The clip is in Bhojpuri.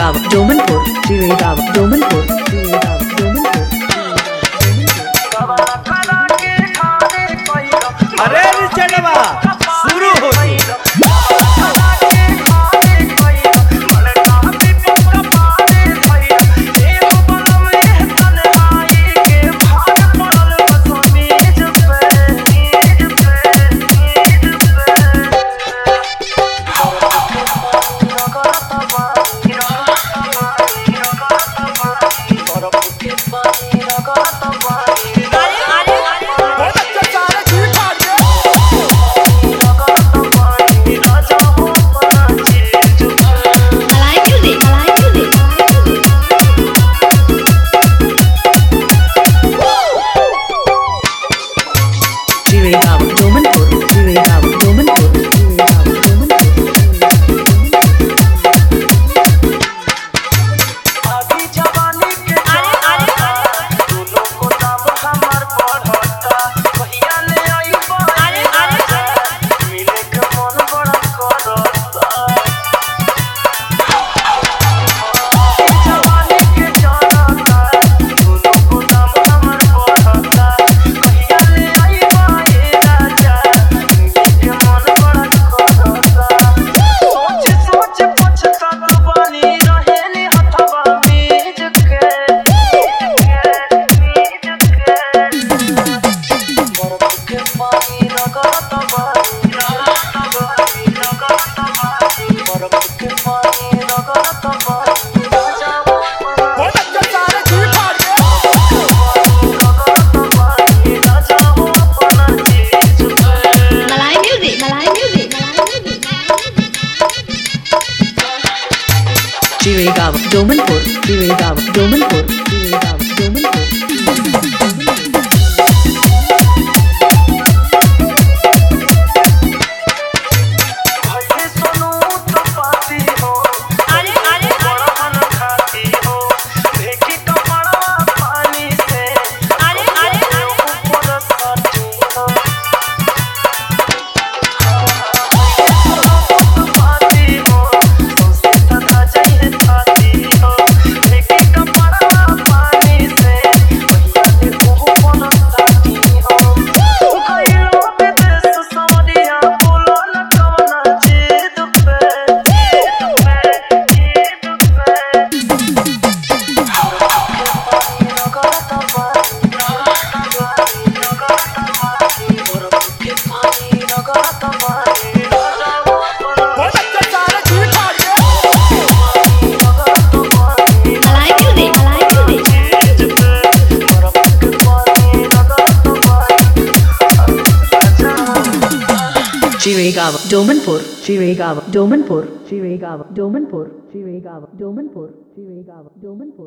Domanpur, Jiregaon, Domanpur, Jiregaon, Domanpur. अरे चलवा शुरू हो Jiregaon, Domanpur, Jiregaon, Domanpur, Jiregaon, Domanpur. अभी जवानी के दोनों को दाम हमार बढ़ता भैया ले आई मिले के मन बड़ा करता जवानी के जानता दोनों को दाम हमार बढ़ता भैया ले आई राजा मिले के मन बड़ा करता सोच सोच पछतात बानी रहे नी हथवा मीज के बर्फ के पानी रगड़त बानी बर्फ के पानी रगड़त बानी Malay music, Malay music, Malay music. Jiregaon, Domanpur, Jiregaon, Domanpur, Jiregaon, Domanpur. भले सुनो तो पाती हो बड़हन खाती हो देखी कपड़वा पानी से ऊपर सटी हो पाती हो तुमसे सदा चाहिए पाती हो देखी कपड़वा पानी से भैया ने ऊपर सटी हो कइलो विदेश सवरिया बोलो न कवना जीत पे Malay music, Malay music. Jiregaon, Domanpur, Jiregaon, Domanpur, Jiregaon, Domanpur, Jiregaon, Domanpur, Jiregaon, Domanpur.